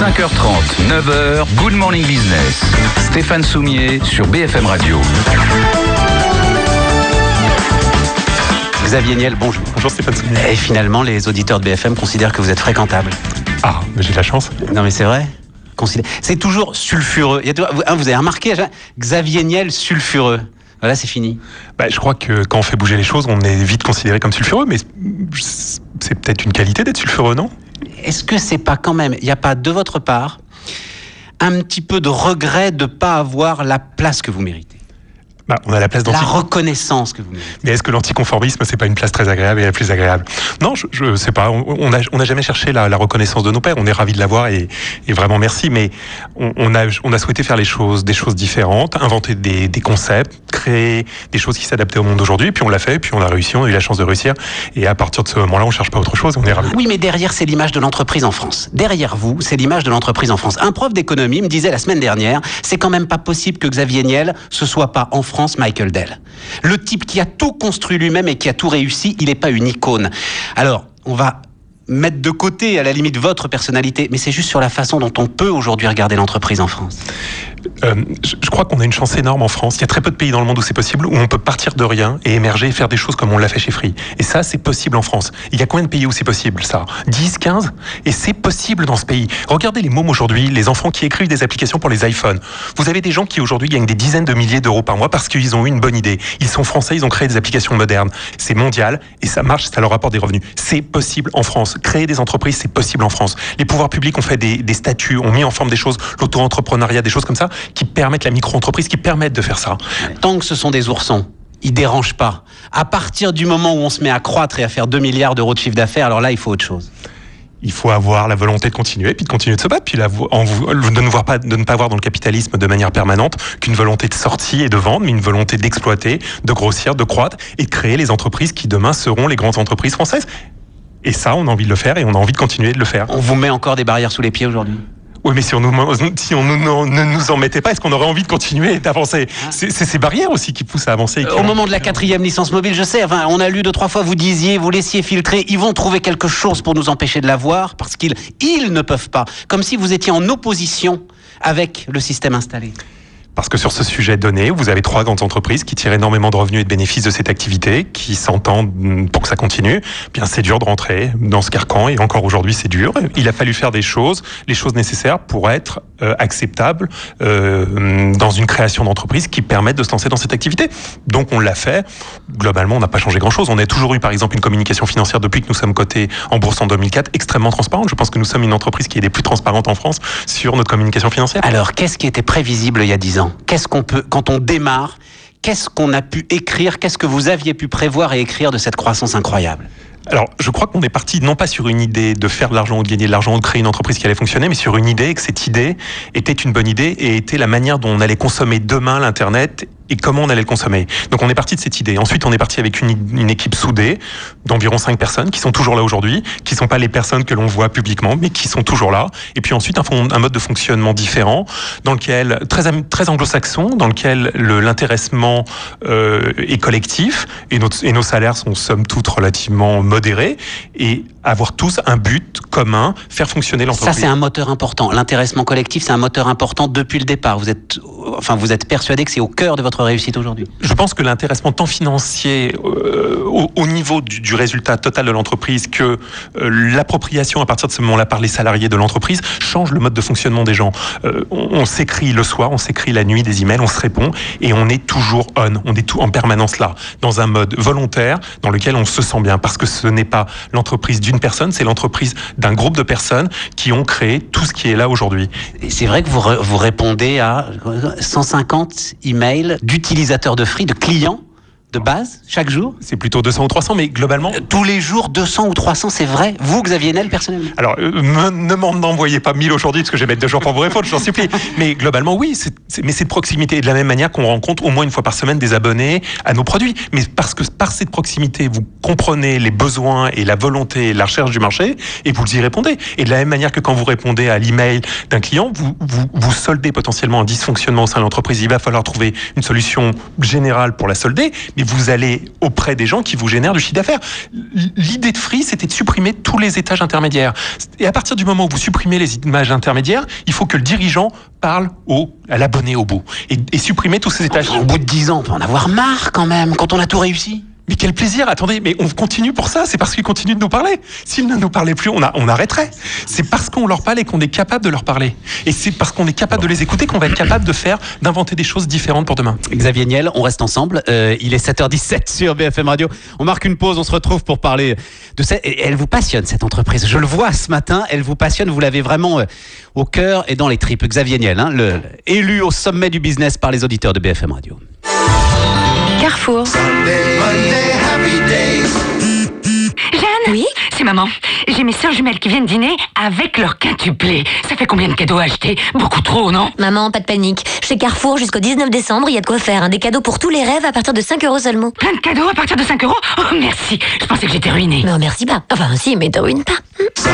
5h30, 9h, Good Morning Business. Stéphane Soumier sur BFM Radio. Xavier Niel, bonjour. Bonjour Stéphane Soumier. Et finalement, les auditeurs de BFM considèrent que vous êtes fréquentable. Ah, mais j'ai de la chance. Non mais c'est vrai. C'est toujours sulfureux. Vous avez remarqué, Xavier Niel sulfureux. Voilà, c'est fini. Je crois que quand on fait bouger les choses, on est vite considéré comme sulfureux, mais c'est peut-être une qualité d'être sulfureux, non ? Est-ce que c'est pas quand même, il n'y a pas de votre part un petit peu de regret de ne pas avoir la place que vous méritez ? On a la place la reconnaissance que vous méritez. Mais est-ce que l'anticonformisme, c'est pas une place très agréable et la plus agréable ? Non, je sais pas. On n'a jamais cherché la reconnaissance de nos pairs. On est ravis de l'avoir et vraiment merci. Mais on a souhaité faire des choses différentes, inventer des concepts, créer des choses qui s'adaptaient au monde d'aujourd'hui. Et puis on l'a fait, puis on a réussi, on a eu la chance de réussir. Et à partir de ce moment-là, on cherche pas autre chose. On est ravis. Oui, mais derrière, c'est l'image de l'entreprise en France. Derrière vous, c'est l'image de l'entreprise en France. Un prof d'économie me disait la semaine dernière, c'est quand même pas possible que Xavier Niel ce soit pas en France Michael Dell. Le type qui a tout construit lui-même et qui a tout réussi, il n'est pas une icône. Alors, on va mettre de côté à la limite votre personnalité, mais c'est juste sur la façon dont on peut aujourd'hui regarder l'entreprise en France. Je crois qu'on a une chance énorme en France. Il y a très peu de pays dans le monde où c'est possible, où on peut partir de rien et émerger et faire des choses comme on l'a fait chez Free. Et ça, c'est possible en France. Il y a combien de pays où c'est possible, ça ? 10, 15 ? Et c'est possible dans ce pays. Regardez les mômes aujourd'hui, les enfants qui écrivent des applications pour les iPhones. Vous avez des gens qui aujourd'hui gagnent des dizaines de milliers d'euros par mois parce qu'ils ont eu une bonne idée. Ils sont français, ils ont créé des applications modernes. C'est mondial et ça marche, ça leur rapporte des revenus. C'est possible en France. Créer des entreprises, c'est possible en France. Les pouvoirs publics ont fait des statuts, ont mis en forme des choses, l'auto-entrepreneuriat, des choses comme ça, qui permettent la micro-entreprise, qui permettent de faire ça. Tant que ce sont des oursons, ils dérangent pas. À partir du moment où on se met à croître et à faire 2 milliards d'euros de chiffre d'affaires, alors là, il faut autre chose. Il faut avoir la volonté de continuer, puis de continuer de se battre, puis de ne pas voir dans le capitalisme de manière permanente qu'une volonté de sortie et de vendre, mais une volonté d'exploiter, de grossir, de croître et de créer les entreprises qui demain seront les grandes entreprises françaises. Et ça, on a envie de le faire et on a envie de continuer de le faire. On vous met encore des barrières sous les pieds aujourd'hui ? Oui, mais si on ne nous en mettait pas, est-ce qu'on aurait envie de continuer et d'avancer ? C'est ces barrières aussi qui poussent à avancer. Au moment de la 4e licence mobile, je sais, on a lu 2-3 fois, vous laissiez filtrer, ils vont trouver quelque chose pour nous empêcher de l'avoir, parce qu'ils ne peuvent pas. Comme si vous étiez en opposition avec le système installé. Parce que sur ce sujet donné, vous avez 3 grandes entreprises qui tirent énormément de revenus et de bénéfices de cette activité, qui s'entendent pour que ça continue. Bien, c'est dur de rentrer dans ce carcan et encore aujourd'hui, c'est dur. Il a fallu faire les choses nécessaires pour être acceptable dans une création d'entreprise qui permette de se lancer dans cette activité. Donc, on l'a fait. Globalement, on n'a pas changé grand-chose. On a toujours eu, par exemple, une communication financière depuis que nous sommes cotés en bourse en 2004, extrêmement transparente. Je pense que nous sommes une entreprise qui est des plus transparentes en France sur notre communication financière. Alors, qu'est-ce qui était prévisible il y a 10 ans ? Qu'est-ce qu'on peut, quand on démarre, qu'est-ce qu'on a pu écrire, qu'est-ce que vous aviez pu prévoir et écrire de cette croissance incroyable ? Alors, je crois qu'on est parti non pas sur une idée de faire de l'argent ou de gagner de l'argent ou de créer une entreprise qui allait fonctionner, mais sur une idée que cette idée était une bonne idée et était la manière dont on allait consommer demain l'Internet et comment on allait le consommer. Donc on est parti de cette idée. Ensuite, on est parti avec une équipe soudée d'environ 5 personnes qui sont toujours là aujourd'hui, qui sont pas les personnes que l'on voit publiquement, mais qui sont toujours là. Et puis ensuite, un mode de fonctionnement différent, dans lequel très anglo-saxon, dans lequel l'intéressement est collectif et nos salaires sont somme toute relativement modérés et avoir tous un but commun, faire fonctionner l'entreprise. Ça, c'est un moteur important. L'intéressement collectif, c'est un moteur important depuis le départ. Vous êtes persuadé que c'est au cœur de votre réussite aujourd'hui ? Je pense que l'intéressement tant financier au niveau du résultat total de l'entreprise que l'appropriation à partir de ce moment-là par les salariés de l'entreprise change le mode de fonctionnement des gens. On s'écrit le soir, on s'écrit la nuit des emails, on se répond et on est toujours on est en permanence là, dans un mode volontaire dans lequel on se sent bien parce que ce n'est pas l'entreprise d'une personne, c'est l'entreprise d'un groupe de personnes qui ont créé tout ce qui est là aujourd'hui. Et c'est vrai que vous répondez à 150 emails d'utilisateurs de Free, de clients de base, chaque jour ? C'est plutôt 200 ou 300, mais globalement... Tous les jours, 200 ou 300, c'est vrai ? Vous, Xavier Niel, personnellement ? Alors, ne m'en envoyez pas 1000 aujourd'hui, parce que je vais mettre 2 jours pour vous répondre, j'en supplie. Mais globalement, oui, mais c'est de proximité. De la même manière qu'on rencontre au moins une fois par semaine des abonnés à nos produits. Mais parce que par cette proximité, vous comprenez les besoins et la volonté et la recherche du marché, et vous y répondez. Et de la même manière que quand vous répondez à l'email d'un client, vous soldez potentiellement un dysfonctionnement au sein de l'entreprise. Il va falloir trouver une solution générale pour la solder, mais et vous allez auprès des gens qui vous génèrent du chiffre d'affaires. L'idée de Free, c'était de supprimer tous les étages intermédiaires. Et à partir du moment où vous supprimez les images intermédiaires, il faut que le dirigeant parle à l'abonné au bout et supprimer tous ces étages. Au bout de 10 ans, on peut en avoir marre quand même, quand on a tout réussi. Mais quel plaisir, attendez, mais on continue pour ça, c'est parce qu'ils continuent de nous parler. S'ils ne nous parlaient plus, on arrêterait. C'est parce qu'on leur parle et qu'on est capable de leur parler. Et c'est parce qu'on est capable de les écouter qu'on va être capable d'inventer des choses différentes pour demain. Xavier Niel, on reste ensemble. Il est 7h17 sur BFM Radio. On marque une pause, on se retrouve pour parler de ça. Et elle vous passionne, cette entreprise. Je le vois ce matin, elle vous passionne, vous l'avez vraiment au cœur et dans les tripes. Xavier Niel, élu au sommet du business par les auditeurs de BFM Radio. Carrefour. Jeanne ? Oui ? C'est maman. J'ai mes sœurs jumelles qui viennent dîner avec leur quintuplé. Ça fait combien de cadeaux à acheter ? Beaucoup trop, non ? Maman, pas de panique. Chez Carrefour, jusqu'au 19 décembre, il y a de quoi faire. Des cadeaux pour tous les rêves à partir de 5 € seulement. Plein de cadeaux à partir de 5 €? Oh, merci. Je pensais que j'étais ruinée. Mais remercie pas. Enfin, si, mais te ruine pas.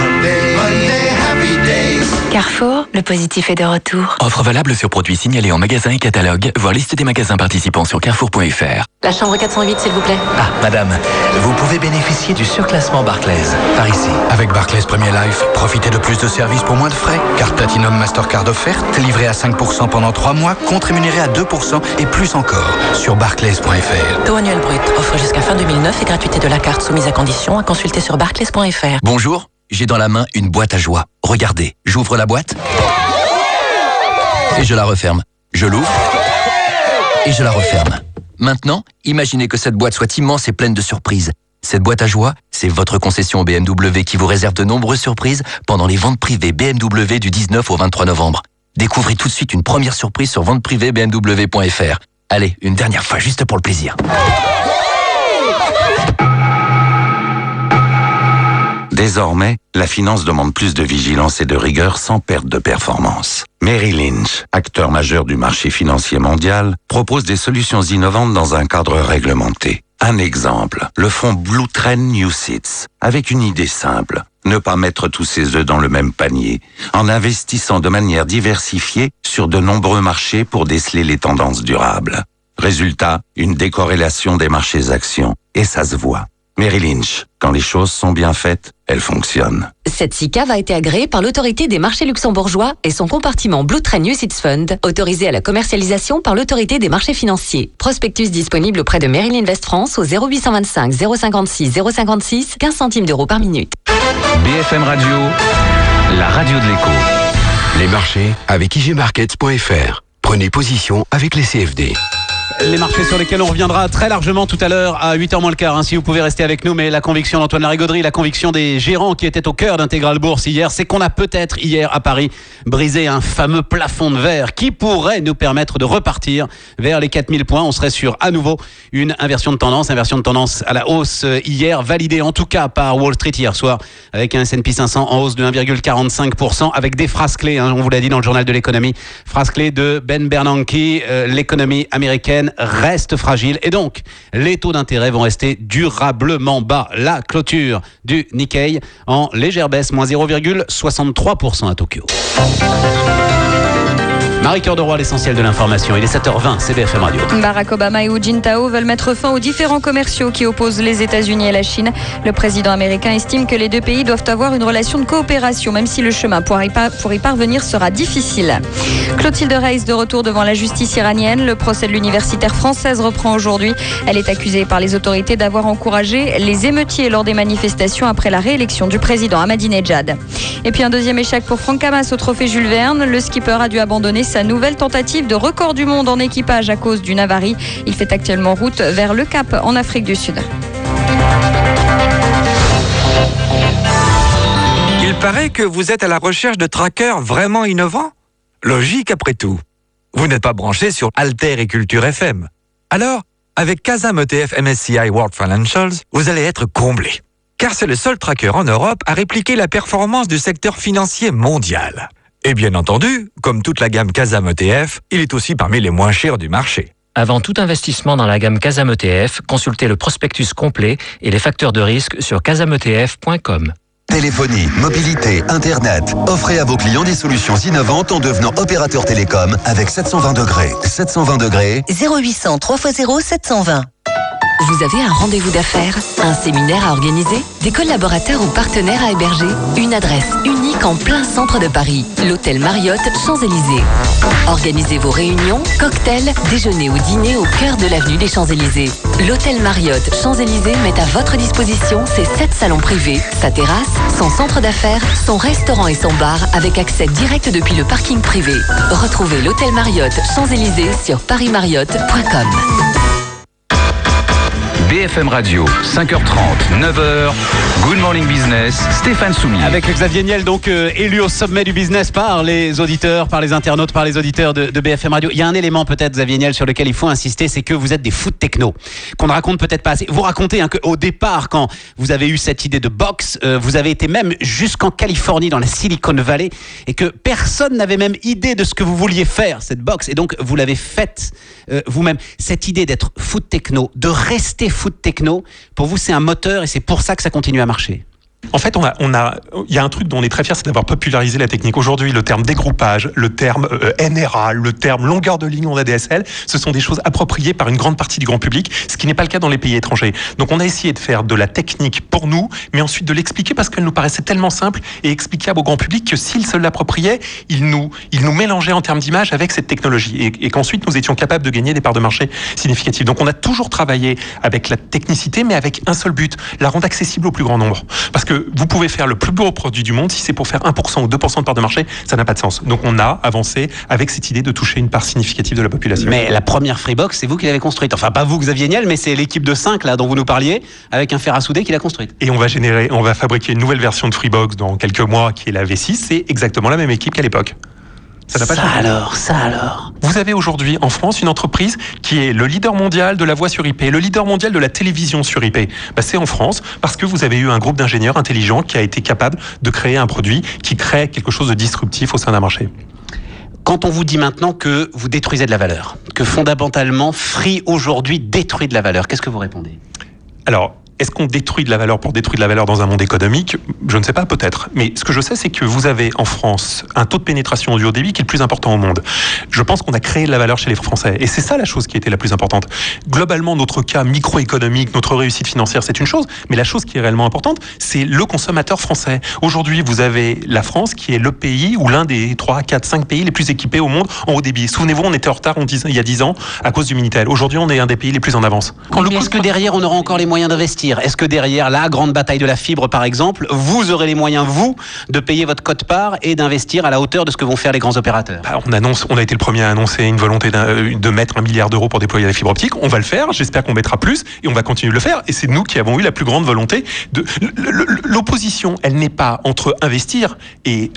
Carrefour, le positif est de retour. Offre valable sur produits signalés en magasin et catalogue. Voir liste des magasins participants sur carrefour.fr. La chambre 408, s'il vous plaît. Ah, madame, vous pouvez bénéficier du surclassement Barclays. Par ici. Avec Barclays Premier Life, profitez de plus de services pour moins de frais. Carte Platinum Mastercard offerte, livrée à 5% pendant 3 mois, compte rémunéré à 2% et plus encore sur barclays.fr. Taux annuel brut, offre jusqu'à fin 2009 et gratuité de la carte soumise à condition à consulter sur barclays.fr. Bonjour, j'ai dans la main une boîte à joie. Regardez, j'ouvre la boîte et je la referme. Je l'ouvre et je la referme. Maintenant, imaginez que cette boîte soit immense et pleine de surprises. Cette boîte à joie, c'est votre concession BMW qui vous réserve de nombreuses surprises pendant les ventes privées BMW du 19 au 23 novembre. Découvrez tout de suite une première surprise sur venteprivée-bmw.fr. Allez, une dernière fois, juste pour le plaisir. Désormais, la finance demande plus de vigilance et de rigueur sans perte de performance. Merrill Lynch, acteur majeur du marché financier mondial, propose des solutions innovantes dans un cadre réglementé. Un exemple, le fonds Blue Trend UCITS, avec une idée simple, ne pas mettre tous ses œufs dans le même panier, en investissant de manière diversifiée sur de nombreux marchés pour déceler les tendances durables. Résultat, une décorrélation des marchés actions, et ça se voit. Merrill Lynch, quand les choses sont bien faites, elles fonctionnent. Cette SICAV a été agréée par l'autorité des marchés luxembourgeois et son compartiment Blue Trend UCITS Fund, autorisé à la commercialisation par l'autorité des marchés financiers. Prospectus disponible auprès de Merrill Invest France au 0825 056 056, 15 centimes d'euros par minute. BFM Radio, la radio de l'écho. Les marchés avec igmarkets.fr. Prenez position avec les CFD. Les marchés sur lesquels on reviendra très largement tout à l'heure à 8h moins le quart, si vous pouvez rester avec nous, mais la conviction d'Antoine Larigauderie, la conviction des gérants qui étaient au cœur d'Intégral Bourse hier, c'est qu'on a peut-être hier à Paris brisé un fameux plafond de verre qui pourrait nous permettre de repartir vers les 4000 points. On serait sur à nouveau une inversion de tendance à la hausse hier, validée en tout cas par Wall Street hier soir avec un S&P 500 en hausse de 1,45% avec des phrases clés, on vous l'a dit dans le journal de l'économie, phrases clés de Ben Bernanke, l'économie américaine reste fragile et donc les taux d'intérêt vont rester durablement bas. La clôture du Nikkei en légère baisse, moins 0,63% à Tokyo. Marie-Cœur de Roy, l'essentiel de l'information. Il est 7h20, c'est BFM Radio. Barack Obama et Hu Jintao veulent mettre fin aux différends commerciaux qui opposent les États-Unis et la Chine. Le président américain estime que les deux pays doivent avoir une relation de coopération, même si le chemin pour y parvenir sera difficile. Clotilde Reiss de retour devant la justice iranienne. Le procès de l'universitaire française reprend aujourd'hui. Elle est accusée par les autorités d'avoir encouragé les émeutiers lors des manifestations après la réélection du président Ahmadinejad. Et puis un deuxième échec pour Franck Hamas au trophée Jules Verne. Le skipper a dû abandonner sa nouvelle tentative de record du monde en équipage à cause d'une avarie. Il fait actuellement route vers le Cap en Afrique du Sud. Il paraît que vous êtes à la recherche de trackers vraiment innovants. Logique après tout. Vous n'êtes pas branché sur Alter et Culture FM. Alors, avec Kazam ETF MSCI World Financials, vous allez être comblé. Car c'est le seul tracker en Europe à répliquer la performance du secteur financier mondial. Et bien entendu, comme toute la gamme Kazam ETF, il est aussi parmi les moins chers du marché. Avant tout investissement dans la gamme Kazam ETF, consultez le prospectus complet et les facteurs de risque sur kazametf.com. Téléphonie, mobilité, Internet. Offrez à vos clients des solutions innovantes en devenant opérateur télécom avec 720 degrés. 720 degrés. 0800 3x0 720. Vous avez un rendez-vous d'affaires, un séminaire à organiser, des collaborateurs ou partenaires à héberger, une adresse unique en plein centre de Paris, l'hôtel Marriott Champs-Élysées. Organisez vos réunions, cocktails, déjeuners ou dîners au cœur de l'avenue des Champs-Élysées. L'hôtel Marriott Champs-Élysées met à votre disposition ses 7 salons privés, sa terrasse, son centre d'affaires, son restaurant et son bar avec accès direct depuis le parking privé. Retrouvez l'hôtel Marriott Champs-Élysées sur parismarriott.com. BFM Radio, 5h30, 9h, Good Morning Business, Stéphane Soumier. Avec Xavier Niel, donc élu au sommet du business par les auditeurs, par les internautes, par les auditeurs de BFM Radio. Il y a un élément peut-être, Xavier Niel, sur lequel il faut insister, c'est que vous êtes des fous de techno, qu'on ne raconte peut-être pas assez. Vous racontez qu'au départ, quand vous avez eu cette idée de box, vous avez été même jusqu'en Californie, dans la Silicon Valley, et que personne n'avait même idée de ce que vous vouliez faire, cette box. Et donc, vous l'avez faite vous-même. Cette idée d'être fou de techno, de rester fou de techno, pour vous, c'est un moteur et c'est pour ça que ça continue à marcher. En fait, il y a un truc dont on est très fier, c'est d'avoir popularisé la technique. Aujourd'hui, le terme dégroupage, le terme NRA, le terme longueur de ligne en ADSL, ce sont des choses appropriées par une grande partie du grand public, ce qui n'est pas le cas dans les pays étrangers. Donc on a essayé de faire de la technique pour nous, mais ensuite de l'expliquer parce qu'elle nous paraissait tellement simple et explicable au grand public que s'il se l'appropriait, il nous mélangeait en termes d'image avec cette technologie et qu'ensuite nous étions capables de gagner des parts de marché significatives. Donc on a toujours travaillé avec la technicité, mais avec un seul but, la rendre accessible au plus grand nombre. Parce que vous pouvez faire le plus beau produit du monde, si c'est pour faire 1% ou 2% de part de marché, ça n'a pas de sens. Donc on a avancé avec cette idée de toucher une part significative de la population. Mais la première Freebox, c'est vous qui l'avez construite. Enfin, pas vous, Xavier Niel, mais c'est l'équipe de 5 là, dont vous nous parliez, avec un fer à souder qui l'a construite. Et on va fabriquer une nouvelle version de Freebox dans quelques mois, qui est la V6. C'est exactement la même équipe qu'à l'époque. Ça n'a pas changé. Ça alors. Vous avez aujourd'hui en France une entreprise qui est le leader mondial de la voix sur IP, le leader mondial de la télévision sur IP. C'est en France parce que vous avez eu un groupe d'ingénieurs intelligents qui a été capable de créer un produit qui crée quelque chose de disruptif au sein d'un marché. Quand on vous dit maintenant que vous détruisez de la valeur, que fondamentalement Free aujourd'hui détruit de la valeur, qu'est-ce que vous répondez ? Alors, est-ce qu'on détruit de la valeur pour détruire de la valeur dans un monde économique ? Je ne sais pas, peut-être. Mais ce que je sais, c'est que vous avez en France un taux de pénétration du haut débit qui est le plus important au monde. Je pense qu'on a créé de la valeur chez les Français. Et c'est ça la chose qui était la plus importante. Globalement, notre cas microéconomique, notre réussite financière, c'est une chose. Mais la chose qui est réellement importante, c'est le consommateur français. Aujourd'hui, vous avez la France qui est le pays ou l'un des 3, 4, 5 pays les plus équipés au monde en haut débit. Souvenez-vous, on était en retard il y a 10 ans à cause du Minitel. Aujourd'hui, on est un des pays les plus en avance. Est-ce que derrière, on aura encore les moyens d'investir ? Est-ce que derrière la grande bataille de la fibre, par exemple, vous aurez les moyens, vous, de payer votre quote-part et d'investir à la hauteur de ce que vont faire les grands opérateurs ? On a été le premier à annoncer une volonté de mettre 1 milliard d'euros pour déployer la fibre optique. On va le faire, j'espère qu'on mettra plus et on va continuer de le faire. Et c'est nous qui avons eu la plus grande volonté de... L'opposition, elle n'est pas entre investir et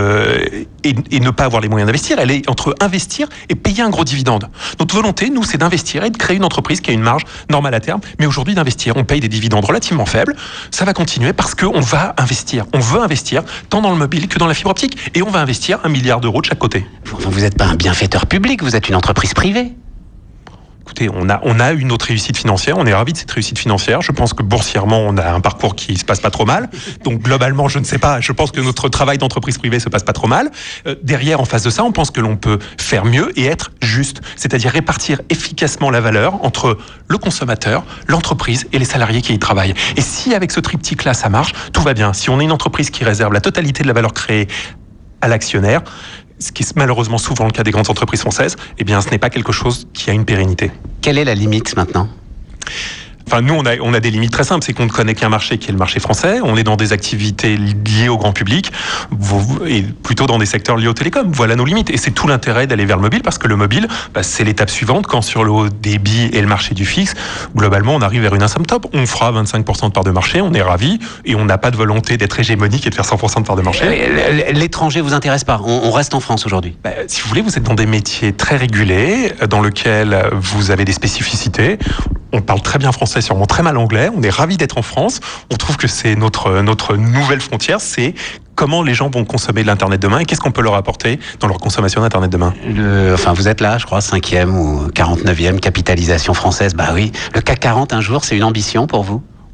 ne pas avoir les moyens d'investir, elle est entre investir et payer un gros dividende. Notre volonté, nous, c'est d'investir et de créer une entreprise qui a une marge normale à terme, mais aujourd'hui d'investir. On paye des dividendes relativement faible, ça va continuer parce qu'on va investir. On veut investir tant dans le mobile que dans la fibre optique et on va investir 1 milliard d'euros de chaque côté. Vous n'êtes pas un bienfaiteur public, vous êtes une entreprise privée. Écoutez, on a eu notre réussite financière, on est ravis de cette réussite financière. Je pense que boursièrement, on a un parcours qui se passe pas trop mal. Donc globalement, je ne sais pas, je pense que notre travail d'entreprise privée se passe pas trop mal. Derrière, en face de ça, on pense que l'on peut faire mieux et être juste, c'est-à-dire répartir efficacement la valeur entre le consommateur, l'entreprise et les salariés qui y travaillent. Et si avec ce triptyque-là, ça marche, tout va bien. Si on est une entreprise qui réserve la totalité de la valeur créée à l'actionnaire, ce qui est malheureusement souvent le cas des grandes entreprises françaises, eh bien, ce n'est pas quelque chose qui a une pérennité. Quelle est la limite maintenant ? Enfin, nous, on a des limites très simples. C'est qu'on ne connaît qu'un marché qui est le marché français. On est dans des activités liées au grand public et plutôt dans des secteurs liés aux télécoms. Voilà nos limites. Et c'est tout l'intérêt d'aller vers le mobile parce que le mobile, c'est l'étape suivante. Quand sur le haut débit et le marché du fixe, globalement, on arrive vers une asymptote. On fera 25% de part de marché. On est ravis et on n'a pas de volonté d'être hégémonique et de faire 100% de part de marché. L'étranger vous intéresse pas. On reste en France aujourd'hui. Si vous voulez, vous êtes dans des métiers très régulés, dans lesquels vous avez des spécificités. On parle très bien français, sûrement très mal anglais. On est ravis d'être en France. On trouve que c'est notre nouvelle frontière. C'est comment les gens vont consommer de l'Internet demain et qu'est-ce qu'on peut leur apporter dans leur consommation d'Internet demain. Vous êtes là, je crois, 5e ou 49e capitalisation française. Bah oui, le CAC 40 un jour, c'est une ambition pour vous ?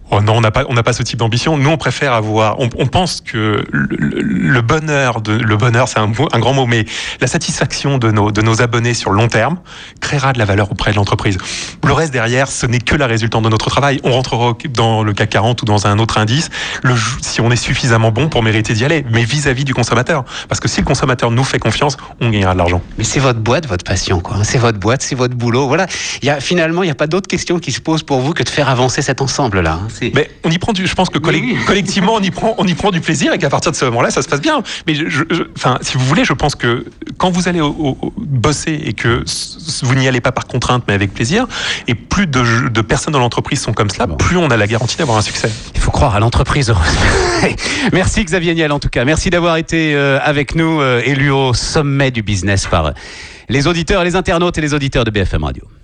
Oh non, on n'a pas ce type d'ambition. Nous, on préfère avoir. On pense que le bonheur, c'est un grand mot, mais la satisfaction de nos abonnés sur le long terme créera de la valeur auprès de l'entreprise. Le reste derrière, ce n'est que la résultante de notre travail. On rentrera dans le CAC 40 ou dans un autre indice si on est suffisamment bon pour mériter d'y aller, mais vis-à-vis du consommateur. Parce que si le consommateur nous fait confiance, on gagnera de l'argent. Mais c'est votre boîte, votre passion, quoi. C'est votre boîte, c'est votre boulot. Voilà. Finalement, il n'y a pas d'autre question qui se pose pour vous que de faire avancer cet ensemble-là. Mais on y prend je pense que collectivement, on y prend du plaisir et qu'à partir de ce moment-là, ça se passe bien. Mais si vous voulez, je pense que quand vous allez bosser et que vous n'y allez pas par contrainte, mais avec plaisir, et plus de personnes dans l'entreprise sont comme cela, plus on a la garantie d'avoir un succès. Il faut croire à l'entreprise heureuse. Merci Xavier Niel, en tout cas. Merci d'avoir été avec nous, élu au sommet du business par les auditeurs et les internautes et les auditeurs de BFM Radio.